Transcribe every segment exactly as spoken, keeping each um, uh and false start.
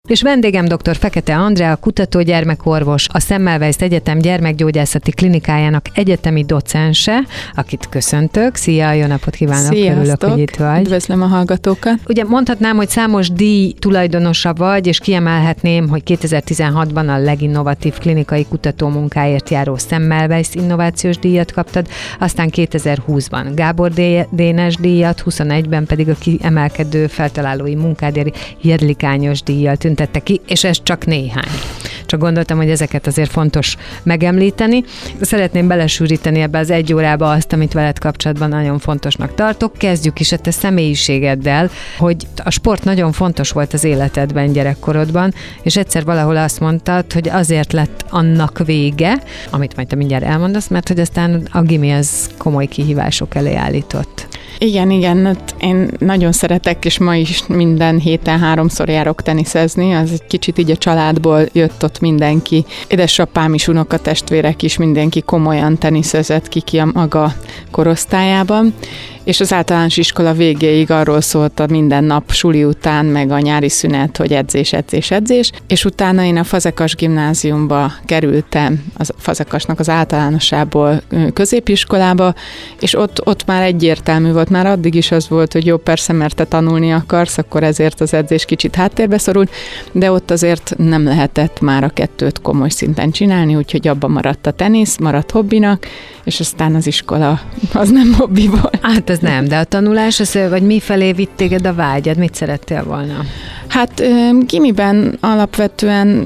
És vendégem dr. Fekete Andrea, kutató gyermekorvos, a Semmelweis Egyetem gyermekgyógyászati klinikájának egyetemi docense, akit köszöntök. Szia, jó napot kívánok, örülök, hogy itt vagy. Üdvözlöm a hallgatókat. Ugye mondhatnám, hogy számos díj tulajdonosa vagy, és kiemelhetném, hogy kétezer-tizenhatban a leginnovatív klinikai kutatómunkáért járó Semmelweis innovációs díjat kaptad, aztán kétezer-húszban Gábor Dénes díjat, huszonegyben pedig a kiemelkedő feltalálói munkádért Jedlikányos díjjal tüntette ki, és ez csak néhány. Csak gondoltam, hogy ezeket azért fontos megemlíteni. Szeretném belesűríteni ebbe az egy órába azt, amit veled kapcsolatban nagyon fontosnak tartok. Kezdjük is a te személyiségeddel, hogy a sport nagyon fontos volt az életedben gyerekkorodban, és egyszer valahol azt mondtad, hogy azért lett annak vége, amit majd te mindjárt elmondasz, mert hogy aztán a gimi az komoly kihívások elé állított. Igen, igen, én nagyon szeretek, és ma is minden héten háromszor járok teniszezni, az egy kicsit így a családból jött ott mindenki. Édesapám is, unokatestvérek is, mindenki komolyan teniszezett ki ki a maga korosztályában, és az általános iskola végéig arról szólt a minden nap suli után, meg a nyári szünet, hogy edzés, edzés, edzés, és utána én a Fazekas gimnáziumba kerültem, a Fazekasnak az általánosából középiskolába, és ott, ott már egyértelmű volt, már addig is az volt, hogy jó, persze, mert te tanulni akarsz, akkor ezért az edzés kicsit háttérbe szorult, de ott azért nem lehetett már a kettőt komoly szinten csinálni, úgyhogy abban maradt a tenisz, maradt hobbinak, és aztán az iskola az nem hobbi volt. Hát ez nem, de a tanulás, az, vagy mi felé vitt téged a vágyad? Mit szerettél volna? Hát gimiben alapvetően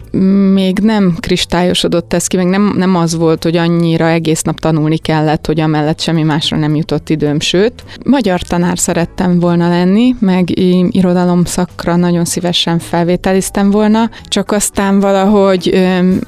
még nem kristályosodott ez ki, meg nem, nem az volt, hogy annyira egész nap tanulni kellett, hogy amellett semmi másra nem jutott időm, sőt. Magyar tanár szerettem volna lenni, meg irodalomszakra nagyon szívesen felvételiztem volna, csak aztán valahogy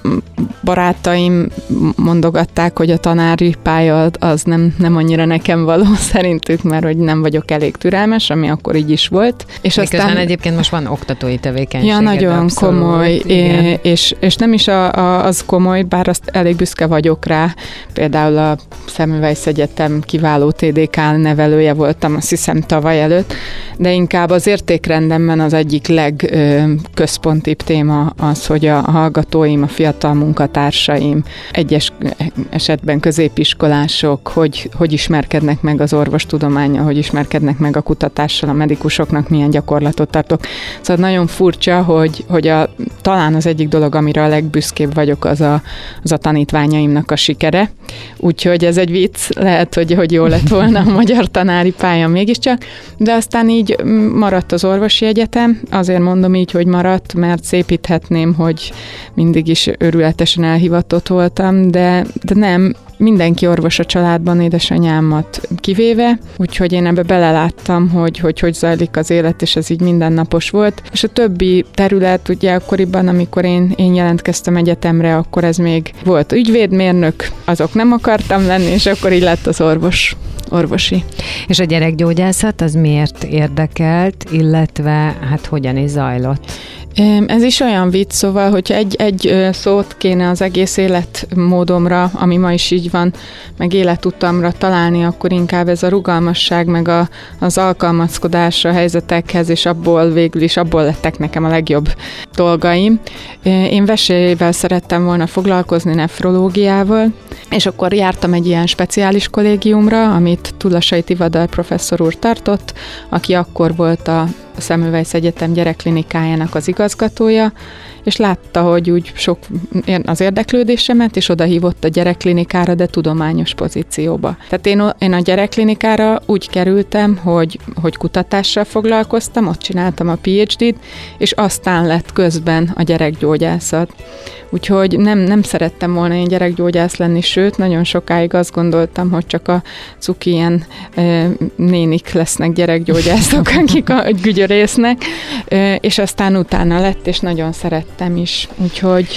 barátaim mondogatták, hogy a tanári pálya az nem, nem annyira nekem való szerintük, mert hogy nem vagyok elég türelmes, ami akkor így is volt. És Miközben aztán egyébként most van oktatói tevékenység. Ja, nagyon abszolút, komoly. És, és nem is a, a, az komoly, bár azt elég büszke vagyok rá. Például a Semmelweis Egyetem kiváló té dé ká nevelője voltam, azt hiszem tavaly előtt, de inkább az értékrendemben az egyik legközpontibb téma az, hogy a hallgatóim, a fiatal munkatársaim, egyes esetben középiskolások, hogy, hogy ismerkednek meg az orvostudománnyal, hogy ismerkednek meg a kutatással, a medikusoknak milyen gyakorlatot tartok. Szóval nagyon furcsa, hogy, hogy a, talán az egyik dolog, amire a legbüszkébb vagyok, az a, az a tanítványaimnak a sikere. Úgyhogy ez egy vicc, lehet, hogy, hogy jó lett volna a magyar tanári pálya mégiscsak, de aztán így maradt az orvosi egyetem, azért mondom így, hogy maradt, mert szépíthetném, hogy mindig is őrületesen elhivatott voltam, de, de nem, mindenki orvos a családban, édesanyámat kivéve, úgyhogy én ebbe beleláttam, hogy, hogy hogy zajlik az élet, és ez így mindennapos volt. És a többi terület, ugye akkoriban, amikor én, én jelentkeztem egyetemre, akkor ez még volt ügyvédmérnök, azok nem akartam lenni, és akkor így lett az orvos, orvosi. És a gyerekgyógyászat az miért érdekelt, illetve hát hogyan is zajlott? Ez is olyan vicc, szóval, hogyha egy, egy szót kéne az egész életmódomra, ami ma is így van, meg életutamra találni, akkor inkább ez a rugalmasság, meg a, az alkalmazkodás a helyzetekhez, és abból végül is abból lettek nekem a legjobb dolgaim. Én vesélyével szerettem volna foglalkozni, nefrológiával, és akkor jártam egy ilyen speciális kollégiumra, amit Tulasai Tivadar professzor úr tartott, aki akkor volt a a Semmelweis Egyetem gyerekklinikájának az igazgatója, és látta, hogy úgy sok az érdeklődésemet, és oda hívott a gyerekklinikára, de tudományos pozícióba. Tehát én, én a gyerekklinikára úgy kerültem, hogy, hogy kutatással foglalkoztam, ott csináltam a pé há dét, és aztán lett közben a gyerekgyógyászat. Úgyhogy nem, nem szerettem volna én gyerekgyógyász lenni, sőt, nagyon sokáig azt gondoltam, hogy csak a cuki ilyen e, nénik lesznek gyerekgyógyászok, akik a gügyörésznek, e, és aztán utána lett, és nagyon szerettem is. Úgyhogy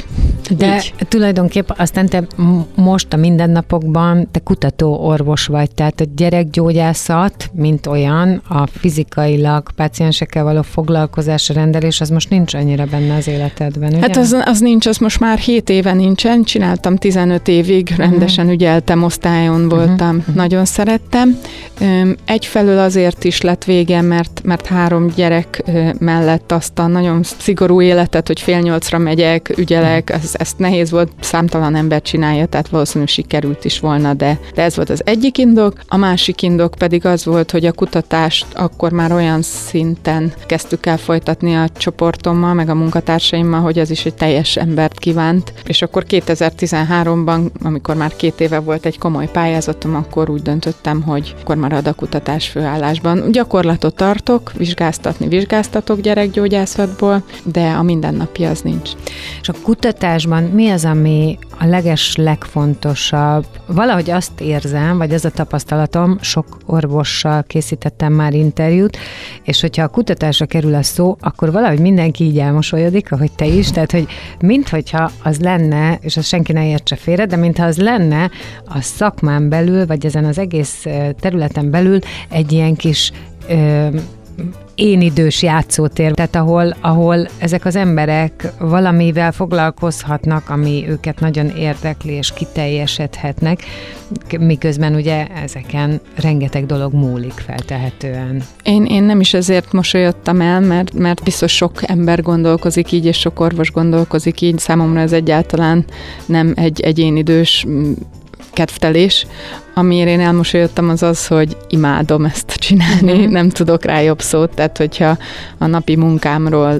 De így. tulajdonképpen aztán te most a mindennapokban te kutató-orvos vagy, tehát a gyerekgyógyászat, mint olyan, a fizikailag páciensekkel való foglalkozás, a rendelés, az most nincs annyira benne az életedben, ugye? Hát az, az nincs, az most már hét éve nincsen, csináltam tizenöt évig, rendesen uh-huh. ügyeltem, osztályon voltam, uh-huh. nagyon szerettem. Egyfelől azért is lett vége, mert, mert három gyerek mellett azt a nagyon szigorú életet, hogy fél nyolcra megyek, ügyelek, ez, ezt nehéz volt, számtalan ember csinálja, tehát valószínűleg sikerült is volna, de, de ez volt az egyik indok. A másik indok pedig az volt, hogy a kutatást akkor már olyan szinten kezdtük el folytatni a csoportommal, meg a munkatársaimmal, hogy ez is egy teljes embert kívánt. És akkor kétezer-tizenháromban, amikor már két éve volt egy komoly pályázatom, akkor úgy döntöttem, hogy akkor marad a kutatás főállásban. Gyakorlatot tartok, vizsgáztatni vizsgáztatok gyerekgyógyászatból, de a mindennapi az nincs. És a kutatásban mi az, ami a leges legfontosabb? Valahogy azt érzem, vagy az a tapasztalatom, sok orvossal készítettem már interjút, és hogyha a kutatásra kerül a szó, akkor valahogy mindenki így elmosolyodik, ahogy te is, tehát, hogy minthogyha az lenne, és az senki ne értse félre, de mintha az lenne a szakmán belül, vagy ezen az egész területen belül egy ilyen kis ö, én idős játszótér, tehát ahol, ahol ezek az emberek valamivel foglalkozhatnak, ami őket nagyon érdekli, és kiteljesedhetnek, miközben ugye ezeken rengeteg dolog múlik feltehetően. Én, én nem is ezért mosolyodtam el, mert, mert biztos sok ember gondolkozik így, és sok orvos gondolkozik így. Számomra ez egyáltalán nem egy egyénidős kedvtelés. Amiért én elmosolyodtam, az az, hogy imádom ezt csinálni, mm. nem tudok rá jobb szót, tehát hogyha a napi munkámról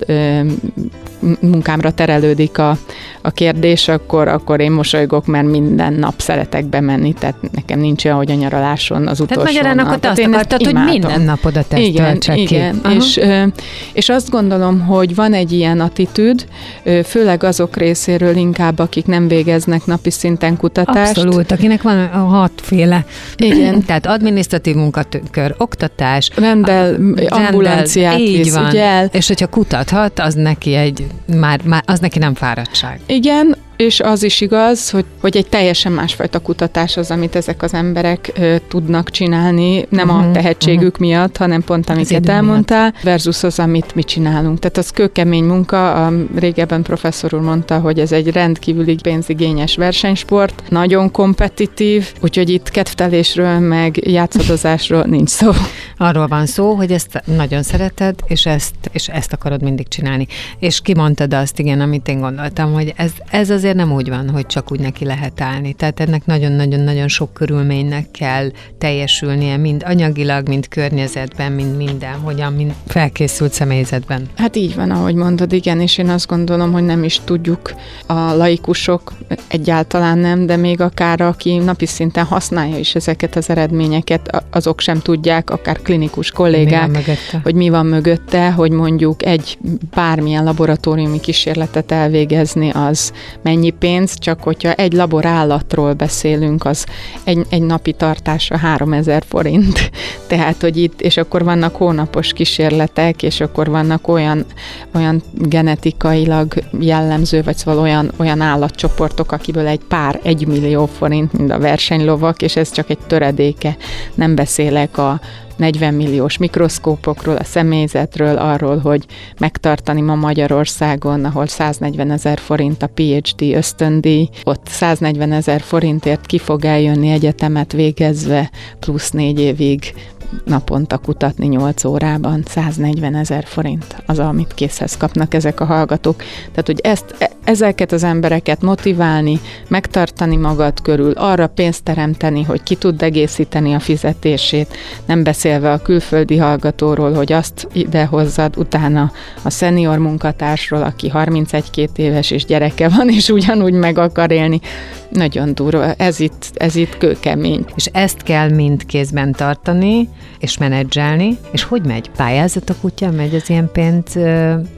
munkámra terelődik a, a kérdés, akkor, akkor én mosolygok, mert minden nap szeretek bemenni, tehát nekem nincs olyan, hogy a nyaraláson az utolsó. Tehát magyarán akkor te azt akartad, hogy minden napodat ezt igen, töltsek ki. Igen, és, és azt gondolom, hogy van egy ilyen attitűd, főleg azok részéről inkább, akik nem végeznek napi szinten kutatást. Abszolút, akinek van hatféle. Igen. Tehát adminisztratív munkakör, oktatás, rendel, ambulanciát visz, ugye. És hogyha kutathat, az neki egy Már, már az neki nem fáradtság. Igen, és az is igaz, hogy, hogy egy teljesen másfajta kutatás az, amit ezek az emberek ö, tudnak csinálni, nem uh-huh, a tehetségük uh-huh. miatt, hanem pont amiket elmondtál, miatt. Versus az, amit mi csinálunk. Tehát az kőkemény munka, a régebben professzor úr mondta, hogy ez egy rendkívüli pénzigényes versenysport, nagyon kompetitív, úgyhogy itt kedvtelésről, meg játszadozásról nincs szó. Arról van szó, hogy ezt nagyon szereted, és ezt, és ezt akarod mindig csinálni. És kimondtad azt, igen, amit én gondoltam, hogy ez, ez azért nem úgy van, hogy csak úgy neki lehet állni. Tehát ennek nagyon-nagyon-nagyon sok körülménynek kell teljesülnie, mind anyagilag, mind környezetben, mind minden, hogyan, mind felkészült személyzetben. Hát így van, ahogy mondod, igen, és én azt gondolom, hogy nem is tudjuk a laikusok, egyáltalán nem, de még akár aki napi szinten használja is ezeket az eredményeket, azok sem tudják, akár klinikus kollégák, mi hogy mi van mögötte, hogy mondjuk egy bármilyen laboratóriumi kísérletet elvégezni, az mennyi pénz, csak hogyha egy laborállatról beszélünk, az egy, egy napi tartása háromezer forint. Tehát, hogy itt, és akkor vannak hónapos kísérletek, és akkor vannak olyan, olyan genetikailag jellemző, vagy szóval olyan, olyan állatcsoportok, akiből egy pár egymillió forint, mint a versenylovak, és ez csak egy töredéke. Nem beszélek a negyven milliós mikroszkópokról, a személyzetről, arról, hogy megtartani ma Magyarországon, ahol száznegyven ezer forint a PhD ösztöndíj, ott száznegyven ezer forintért ki fog eljönni egyetemet végezve, plusz négy évig naponta kutatni nyolc órában, száznegyven ezer forint az, amit készhez kapnak ezek a hallgatók. Tehát, hogy ezt, ezeket az embereket motiválni, megtartani magad körül, arra pénzt teremteni, hogy ki tud egészíteni a fizetését, nem beszélve a külföldi hallgatóról, hogy azt idehozzad, utána a szenior munkatársról, aki harmincegy-két éves és gyereke van, és ugyanúgy meg akar élni. Nagyon durva. Ez itt, ez itt kőkemény. És ezt kell mind kézben tartani, és menedzselni, és hogy megy? Pályázatok útján megy az ilyen pénz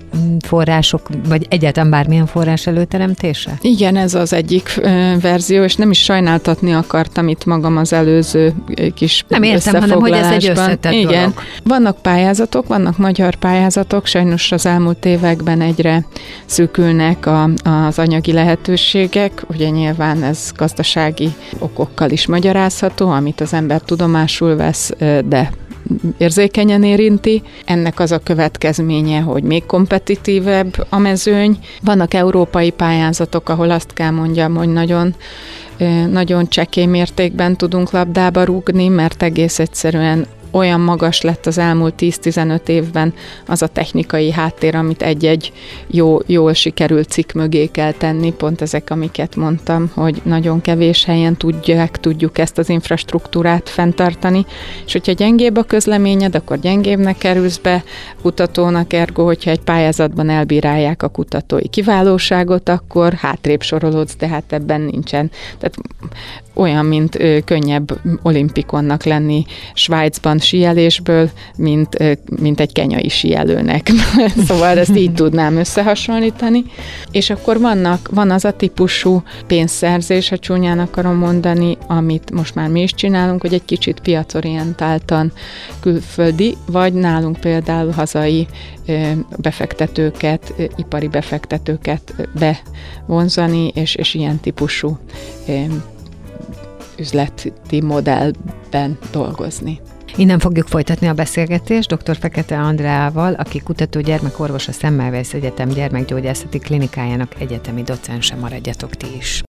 források, vagy egyáltalán bármilyen forrás előteremtése? Igen, ez az egyik ö, verzió, és nem is sajnáltatni akartam itt magam az előző kis Nem értem, hanem hogy ez egy összetett Igen. dolog. Vannak pályázatok, vannak magyar pályázatok, sajnos az elmúlt években egyre szűkülnek a, az anyagi lehetőségek, ugye nyilván ez gazdasági okokkal is magyarázható, amit az ember tudomásul vesz, de érzékenyen érinti. Ennek az a következménye, hogy még kompetitívebb a mezőny. Vannak európai pályázatok, ahol azt kell mondjam, hogy nagyon nagyon csekély mértékben tudunk labdába rúgni, mert egész egyszerűen olyan magas lett az elmúlt tíz-tizenöt évben az a technikai háttér, amit egy-egy jó, jól sikerült cikk mögé kell tenni, pont ezek, amiket mondtam, hogy nagyon kevés helyen tudják, tudjuk ezt az infrastruktúrát fenntartani, és hogyha gyengébb a közleményed, akkor gyengébbnek kerülsz be kutatónak, ergo, hogyha egy pályázatban elbírálják a kutatói kiválóságot, akkor hátrébb sorolódsz, de hát ebben nincsen. Tehát olyan, mint ö, könnyebb olimpikonnak lenni Svájcban síelésből, mint, ö, mint egy kenyai síelőnek. Szóval ezt így tudnám összehasonlítani. És akkor vannak, van az a típusú pénzszerzés, ha csúnyán akarom mondani, amit most már mi is csinálunk, hogy egy kicsit piacorientáltan külföldi, vagy nálunk például hazai ö, befektetőket, ö, ipari befektetőket bevonzani, és, és ilyen típusú ö, üzleti modellben dolgozni. Innen fogjuk folytatni a beszélgetést dr. Fekete Andreával, aki kutató gyermekorvos, a Semmelweis Egyetem gyermekgyógyászati klinikájának egyetemi docense. Maradjatok ti is.